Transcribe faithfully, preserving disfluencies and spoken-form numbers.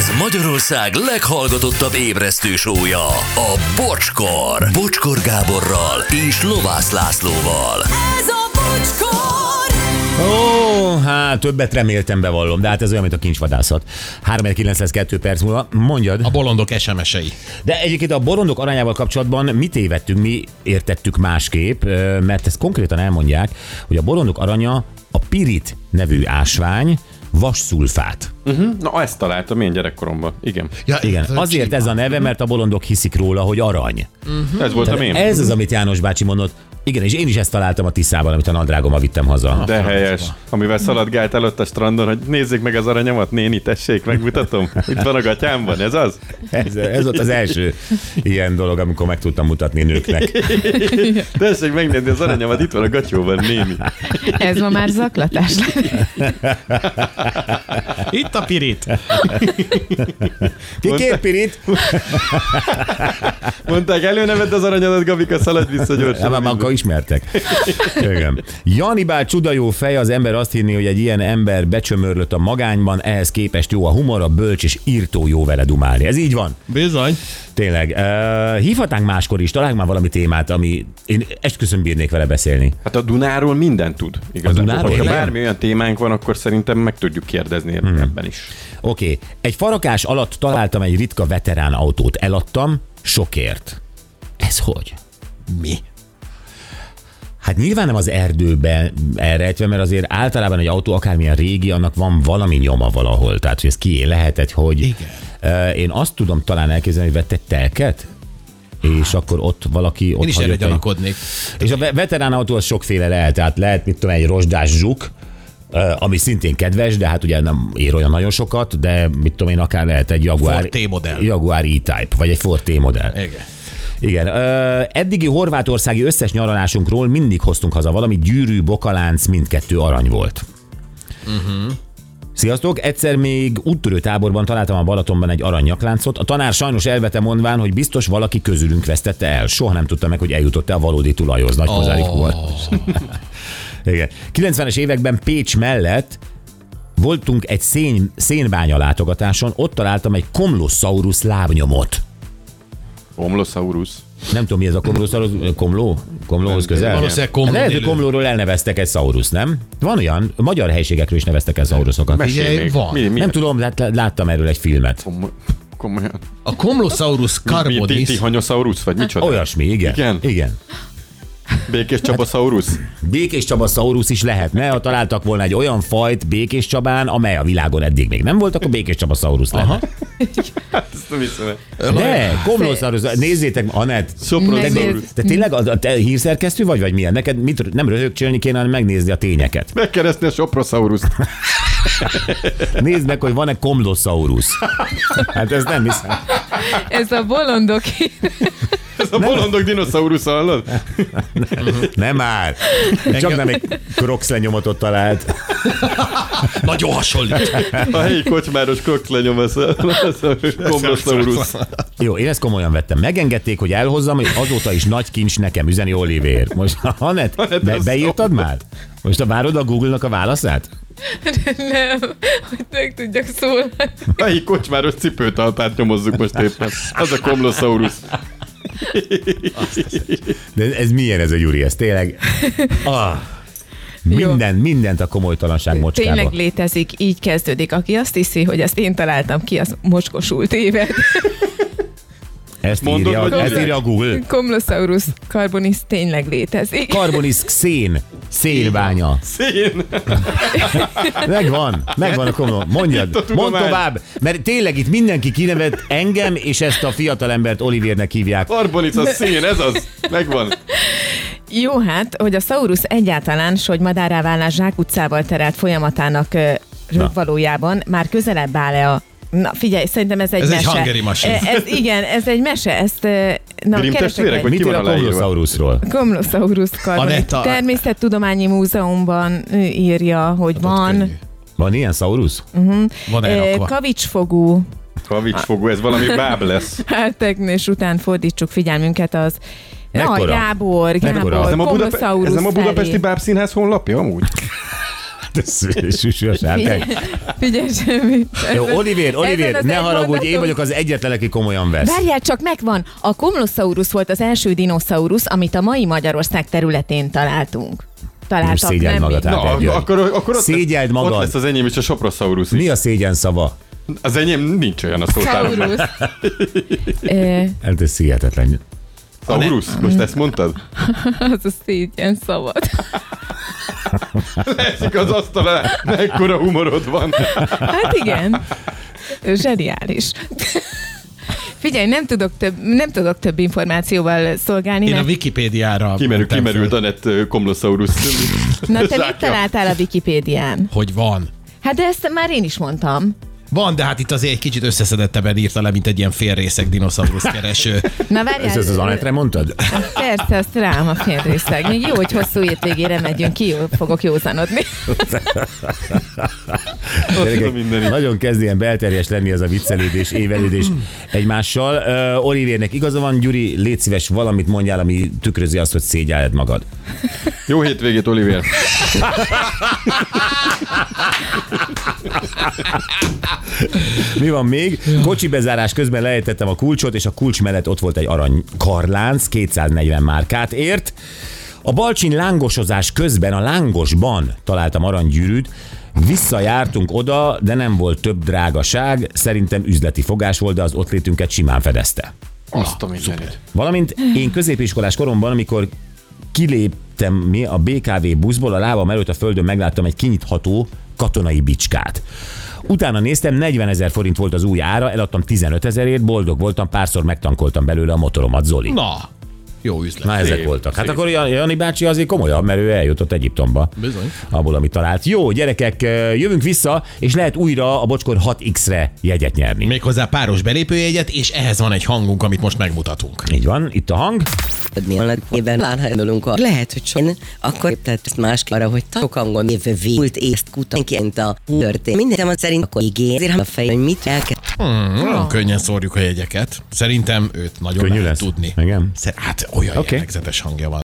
Ez Magyarország leghallgatottabb ébresztő show-ja, a Bocskor. Bocskor Gáborral és Lovász Lászlóval. Ez a Bocskor! Ó, hát többet reméltem, bevallom, de hát ez olyan, mint a kincsvadászat. három kilencszázkettő perc múlva, mondjad. A bolondok es em es-ei. De egyébként a bolondok aranyával kapcsolatban mit tévedtünk, mi értettük másképp, mert ezt konkrétan elmondják, hogy a bolondok aranya a pirit nevű ásvány, vasszulfát. Uh-huh. Na, ezt találtam én gyerekkoromban. Igen. Ja, Igen, azért ez a neve, mert a bolondok hiszik róla, hogy arany. Uh-huh. Ez voltam én. Ez az, amit János bácsi mondott. Igen, és én is ezt találtam a Tiszában, amit a nadrágommal vittem haza. De helyes. Amivel szaladgált előtt a strandon, hogy nézzék meg az aranyamat, néni, tessék, megmutatom. Itt van a gatyámban, ez az? Ez, ez volt az első ilyen dolog, amikor meg tudtam mutatni nőknek. Tessék megnézni az aranyamat, itt van a gatyóban, néni. Ez ma már zaklatás. Itt a pirit. Ki két pirit? Mondták, előneved az aranyadat, Gabika, szaladj vissza gyorsan. Ja, már akkor ismertek. Igen. Janibál csuda jó fej, az ember azt hinni, hogy egy ilyen ember becsömörlött a magányban, ehhez képest jó a humor, a bölcs és írtó jó vele dumálni. Ez így van. Bizony. Tényleg. Uh, hívhatnánk máskor is, találj már valami témát, ami én esküszöm bírnék vele beszélni. Hát a Dunáról mindent tud. Igazán. A Dunáról? Ha bármi olyan témánk van, akkor szerintem meg tudjuk kérdezni hmm. ebben is. Oké. Okay. Egy farakás alatt találtam egy ritka veterán autót. Eladtam sokért. Ez hogy? Mi? Hát nyilván nem az erdőben elrejtve, mert azért általában egy autó, akármilyen régi, annak van valami nyoma valahol. Tehát, hogy ez kié lehetett, hogy... Igen. Én azt tudom talán elképzelni, hogy vett egy telket, és akkor ott valaki ott Én is erre gyanakodnék. És a veterán autó az sokféle lehet, tehát lehet, mit tudom, egy rozsdás zsuk, ami szintén kedves, de hát ugye nem ér olyan nagyon sokat, de mit tudom én, akár lehet egy Jaguar, Ford T-modell. Jaguar E-Type, vagy egy Ford T-modell. Igen. Igen. Ö, eddigi horvátországi összes nyaralásunkról mindig hoztunk haza valami gyűrű, bokalánc, mindkettő arany volt. Uh-huh. Sziasztok! Egyszer még úttörő táborban találtam a Balatonban egy aranynyakláncot. A tanár sajnos elvette mondván, hogy biztos valaki közülünk vesztette el. Soha nem tudta meg, hogy eljutott-e a valódi tulajhoz. Nagy kozárik oh. volt. Igen. kilencvenes években Pécs mellett voltunk egy szén, szénbánya látogatáson, ott találtam egy Komlosaurus lábnyomot. Komlosaurus. Nem tudom, mi ez a Komlosaurus. Komló? Komlóhoz közel? Valószínűleg komló. Lehet, hogy Komlóról elneveztek egy szaurus, nem? Van olyan, magyar helységekről is neveztek el szaurusokat. Figyelj, van. Mi, mi? Nem tudom, lát, láttam erről egy filmet. Kom- komolyan. A Komlosaurus carbonis. Tihanyosaurus, vagy micsoda? Olyasmi, igen. Igen? Igen. Békés Csabasaurus? Békés Csabasaurus is lehetne, ha találtak volna egy olyan fajt Békés Csabán, amely a világon eddig még nem volt, akkor Békés Csabasaurus lenne. Hát ezt nem hiszem. De, Komlosaurus, nézzétek, Anett. Soprosaurus. Te tényleg a, a te hírszerkesztő vagy, vagy milyen? Neked mit, nem röhögcsélni kéne, hanem megnézni a tényeket. Megkeresni a Soprosaurust. Nézd meg, hogy van-e Komlosaurus. Hát ez nem hiszem. Ez a bolondok. Ez a bolondok dinoszaurusz, hallod? Nem már. Csak nem egy Crocs lenyomatot talált. Nagyon hasonlít. A helyi kocsmáros Crocs lenyom, ez a Komlosaurus. Jó, én ezt komolyan vettem. Megengedték, hogy elhozzam, hogy azóta is nagy kincs nekem, üzeni Olivér. Most, Anett, be, beírtad már? Most várod a Google-nak a válaszát? Nem, hogy meg tudjak szólni. A helyi kocsmáros cipőtalpát nyomozzuk most éppen. Az a Komlosaurus. De ez milyen ez a Gyuri? Ez tényleg... Ah, minden, mindent a komolytalanság mocskába. Tényleg létezik, így kezdődik. Aki azt hiszi, hogy ezt én találtam ki, az mocskosult évet. Ezt, Mondod, írja, ezt írja a Google. Komlosaurus carbonis tényleg létezik. Carbonis szén. Szénbánya. Szén. Megvan, megvan a komolyan. Mondjad, mondd tovább, mert tényleg itt mindenki kinevet engem, és ezt a fiatalembert Olivérnek hívják. Carbonis a szén, ez az. Megvan. Jó, hát, hogy a Saurus egyáltalán, s hogy madárrá válás zsákutcával terelt folyamatának rög valójában már közelebb áll-e a... Na figyelj, szerintem ez egy ez mese. Ez egy hungary machine. Ez, igen, ez egy mese, ezt... Na, Grimm testvérek, vagy mit ír a Komlosaurusról? Komlosaurus carbonis. Anetta... Természettudományi Múzeumban írja, hogy hát van... Van ilyen Saurus? Uh-huh. Van elrakva. Kavicsfogú. Kavicsfogú, ez valami báb lesz. Hát teknés után fordítsuk figyelmünket az... Mekkora? Jaj, Gábor, Gábor, Mekkora? Ez nem a, Budape- Komlosaurus ez nem a Budapesti felé. Bábszínház honlapja amúgy? Süsű a sárkány. Figyelj, semmi. Jó, Olivér, Olivér, az ne egy haragudj, én mondatom. vagyok az egyetlen, aki komolyan vesz. Várjál, csak megvan. A Komlosaurus volt az első dinoszaurusz, amit a mai Magyarország területén találtunk. Találtak, Most szégyeld nem magad, mi? hát. Na, György. akkor, akkor ott, Szégyeld lesz, magad. ott lesz az enyém is, a Soprosaurus is. Mi a szégyen szava? Az enyém nincs olyan a szótárban. Saurus. Ö, Hát ez hihetetlen. Saurus? Most ezt mondtad? Az a szégyen szavad. Leszik az asztal, mekkora humorod van. Hát igen. Zseniális. Figyelj, nem tudok több, nem tudok több információval szolgálni. Én a mert... Wikipédiára Kimerül, mentem kimerült föl, Anett Komlosaurus. Na, te mit zsákja. találtál a Wikipédián? hogy van. Hát de ezt már én is mondtam. Van, de hát itt azért egy kicsit összeszedettebben írta le, mint egy ilyen félrészeg dinoszaurusz kereső. Na várjál. Ez az Anettre mondtad? Persze, azt rám a félrészleg. Még jó, hogy hosszú hétvégére megyünk ki, jó, fogok józanodni. Gyerekek, mindenit. nagyon kezd ilyen belterjes lenni ez a viccelődés, évelődés egymással. Uh, Olivérnek igaza van, Gyuri, légy szíves, valamit mondjál, ami tükrözi azt, hogy szégyelled magad. Jó hétvégét, Oliver. Mi van még? Kocsi bezárás közben lejtettem a kulcsot, és a kulcs mellett ott volt egy arany karlánc, kétszáznegyven márkát ért. A balcsin lángosozás közben a lángosban találtam aranygyűrűt, visszajártunk oda, de nem volt több drágaság, szerintem üzleti fogás volt, de az ott létünket simán fedezte. Azt a mindenit. Valamint én középiskolás koromban, amikor kiléptem mi a bé ká vé buszból, a lábam előtt a földön megláttam egy kinyitható katonai bicskát. Utána néztem, negyvenezer forint volt az új ára, eladtam tizenöt ezerért, boldog voltam, párszor megtankoltam belőle a motoromat, Zoli. Na, jó üzlet. Na, ezek Szép, voltak. Hát szép. akkor Jani bácsi azért komolyabb, mert ő eljutott Egyiptomba. Bizony. Abból, amit talált. Jó, gyerekek, jövünk vissza, és lehet újra a Bocskor hat iksz-re jegyet nyerni. Méghozzá páros belépőjegyet, és ehhez van egy hangunk, amit most megmutatunk. Így van, itt a hang. Mi a ében láthatunk a lehet, hogy sokan, akkor tett ezt más arra, hogy sok hangon jövő vult észt kutanként a történt. Mindenem az szerint akkor ígér, a fej, hogy mit el kell. Hmm, nagyon könnyen szórjuk a jegyeket. Szerintem őt nagyon Könnyű lehet lesz? tudni. Igen. Szer- Hát olyan Oké. jellegzetes hangja van.